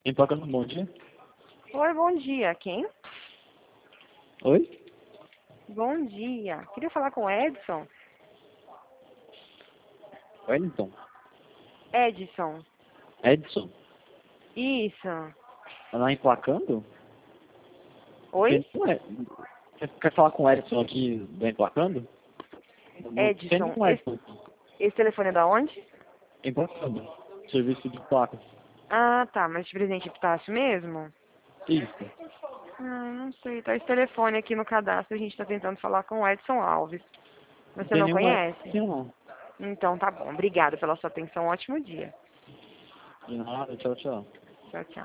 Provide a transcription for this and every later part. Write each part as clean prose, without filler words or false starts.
Emplacando um bom dia. Oi, bom dia. Quem? Oi? Bom dia. Queria falar com o Edson. Wellington? Edson. Edson? Isso. Tá lá emplacando? Oi? Você não é. Você quer falar com o Edson aqui do Emplacando? Não tem Edson. nenhum Edson aqui. Esse telefone é da onde? Emplacando. Serviço de placas. Ah, tá. Mas de presente Epitácio mesmo? Isso. Não sei. Tá esse telefone aqui no cadastro. A gente tá tentando falar com o Edson Alves. Não Você tem não nenhum Edson conhece? aqui, não. Então tá bom. Obrigada pela sua atenção. Ótimo dia. De nada, tchau, tchau. Tchau, tchau.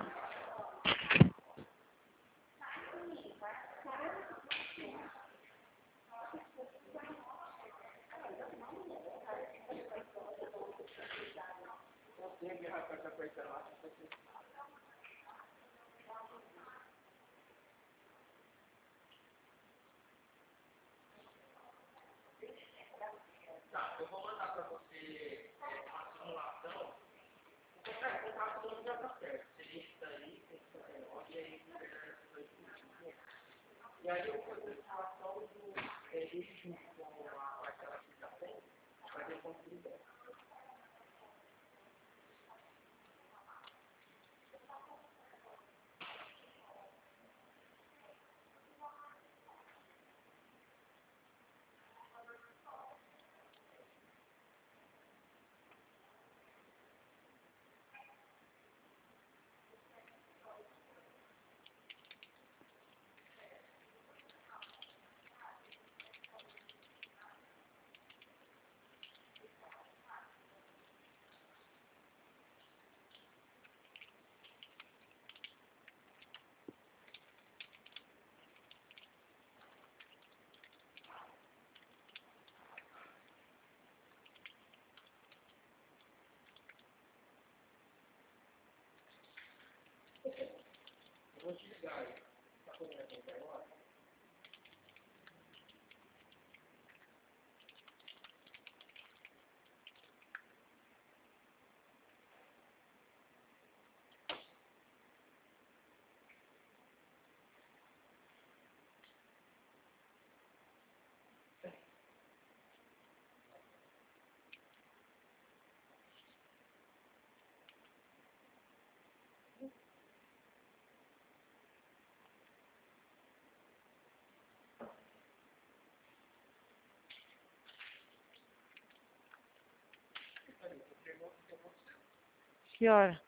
Que hora?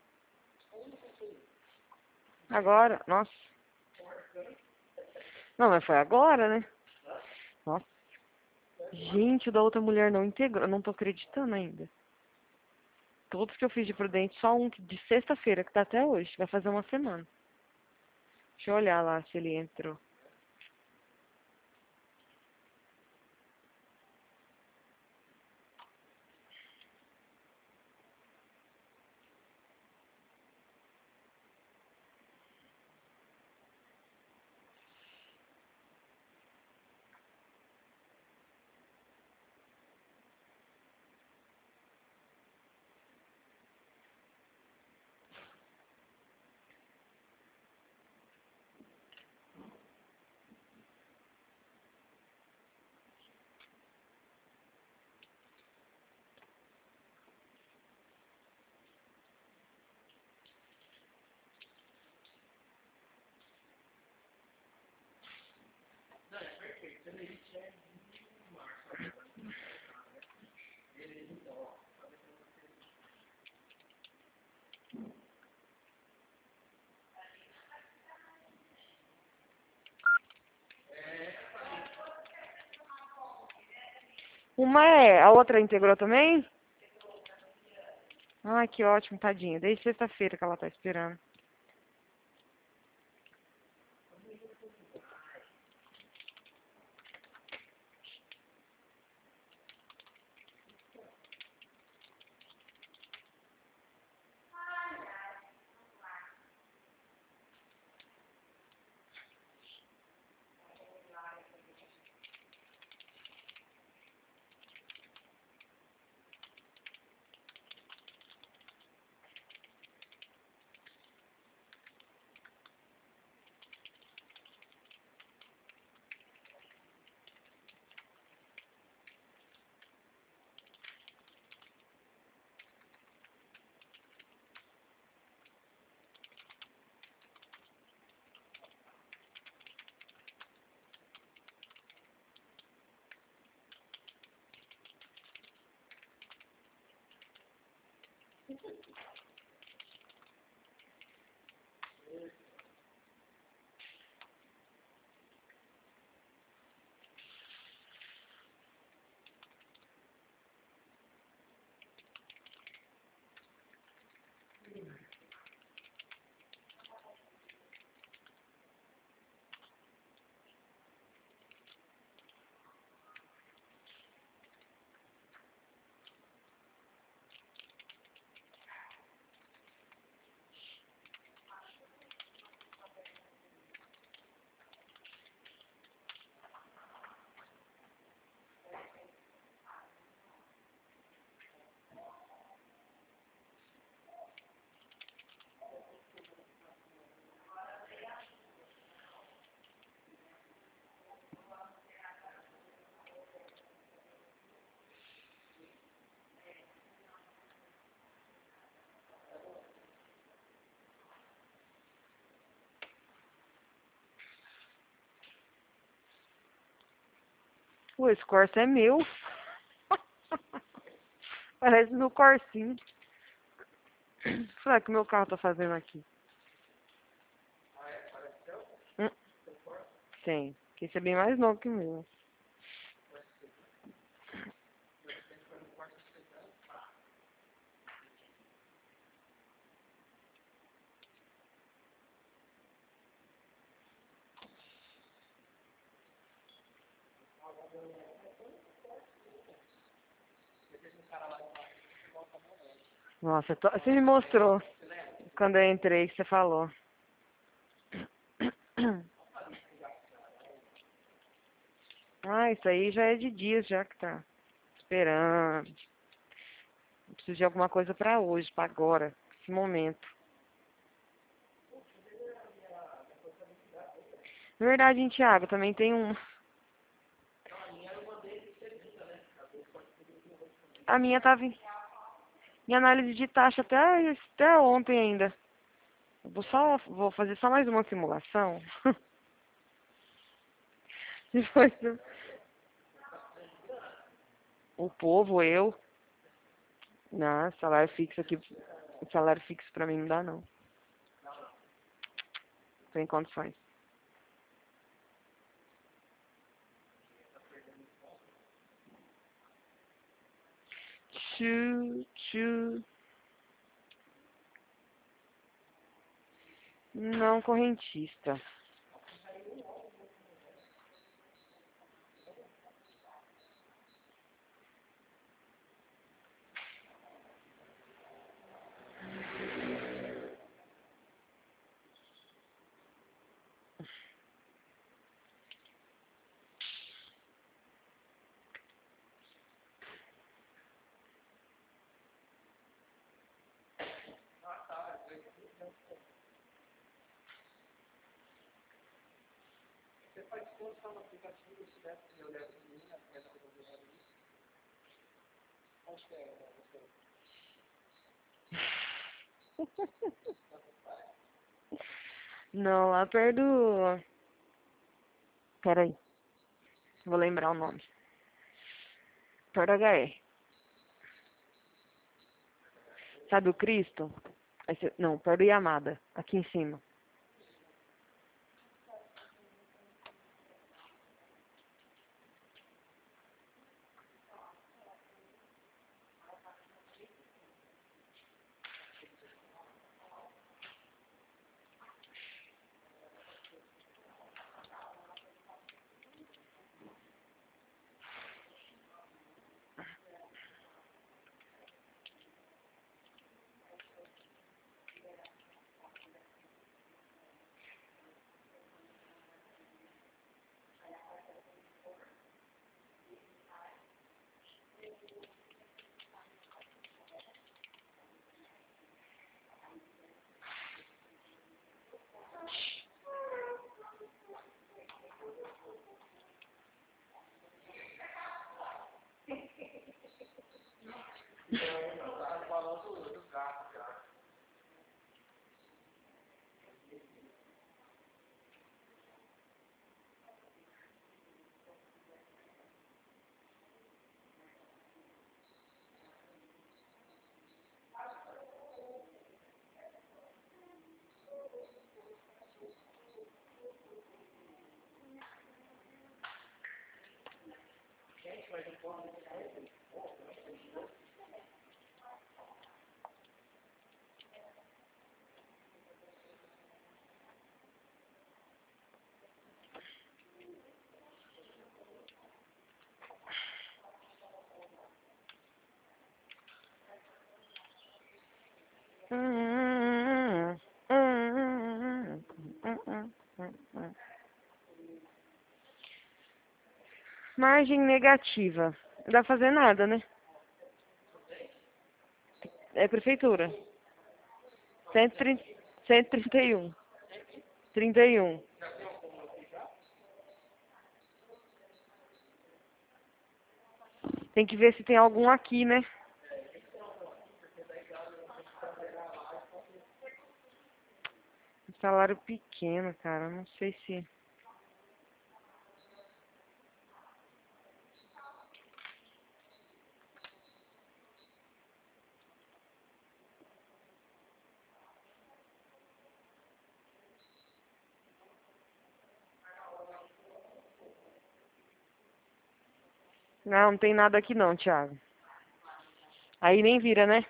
Agora? Nossa. Não, mas foi agora, né? Nossa. Gente, o da outra mulher não integrou. Eu não tô acreditando ainda. Todos que eu fiz de Prudente, só um de sexta-feira, que tá até hoje. Vai fazer uma semana. Deixa eu olhar lá se ele entrou. Uma é, a outra integrou também? Ai, que ótimo, tadinha. Desde sexta-feira que ela tá esperando. Pô, esse Corsa é meu. Parece meu Corsinho. Será que o meu carro tá fazendo aqui? Hum, tem. Que esse é bem mais novo que o meu. Nossa, você me mostrou quando eu entrei que você falou. Ah, isso aí já é de dias já que tá esperando. Eu preciso de alguma coisa pra hoje, pra agora, esse momento. Na verdade, em Thiago, também tem um. A minha tava em análise de taxa até ontem ainda. Eu vou fazer só mais uma simulação. Depois o povo, eu. Não, salário fixo aqui. Salário fixo pra mim não dá não. Sem condições. Tchu, tchu. Não correntista. Não, lá perto do... Peraí, vou lembrar o nome. Perto do HE. Sabe o Cristo? Não, perto do Yamada. Aqui em cima. Margem negativa. Não dá pra fazer nada, né? É prefeitura. 130, 131. 31. Tem que ver se tem algum aqui, né? Salário pequeno, cara. Não sei se... Não, não tem nada aqui não, Thiago. Aí nem vira, né?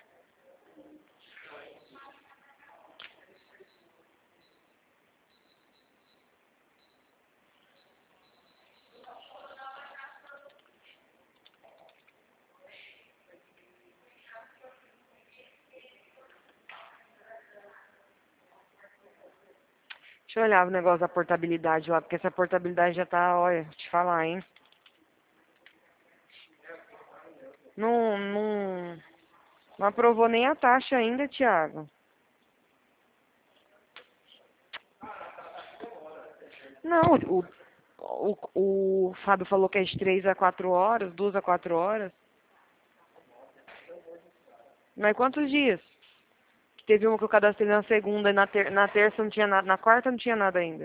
Deixa eu olhar o negócio da portabilidade lá, porque essa portabilidade já tá, olha, te falar, hein? Não aprovou nem a taxa ainda, Thiago. Não, o Fábio falou que é de 3 a 4 horas, 2 a 4 horas. Mas quantos dias? Teve uma que eu cadastrei na segunda e na terça não tinha nada, na quarta não tinha nada ainda.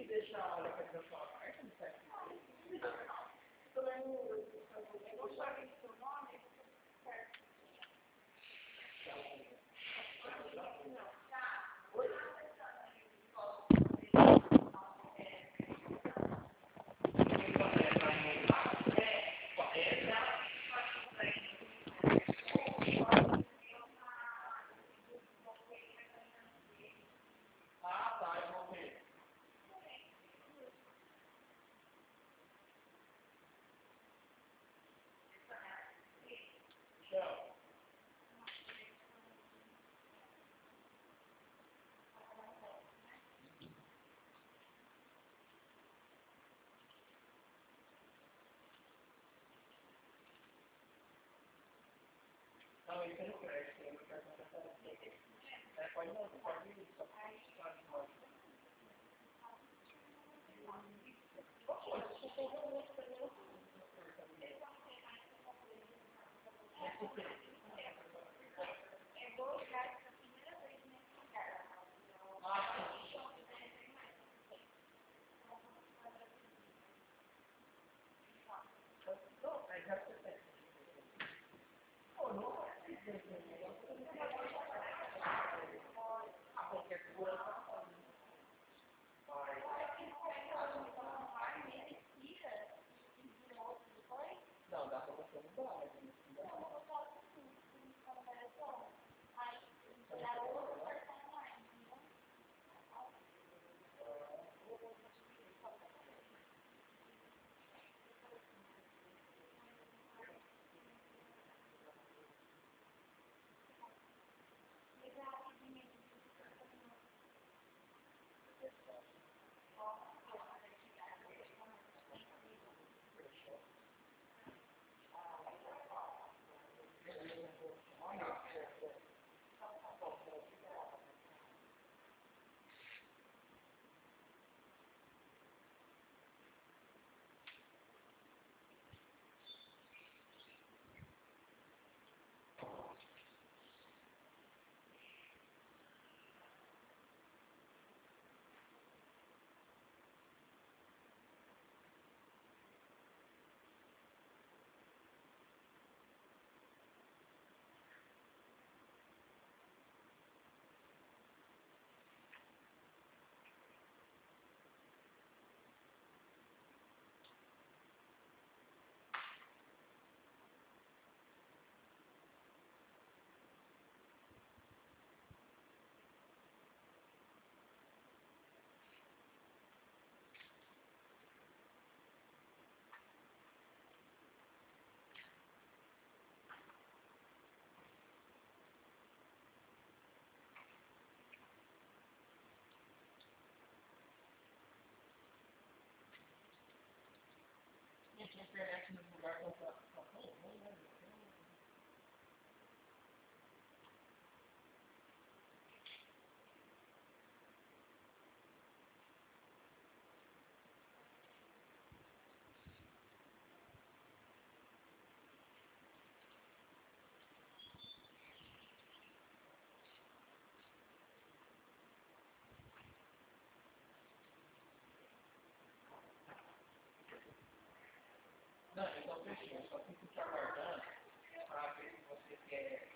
Não, então fechou. Eu só fico te aguardando para ver se você quer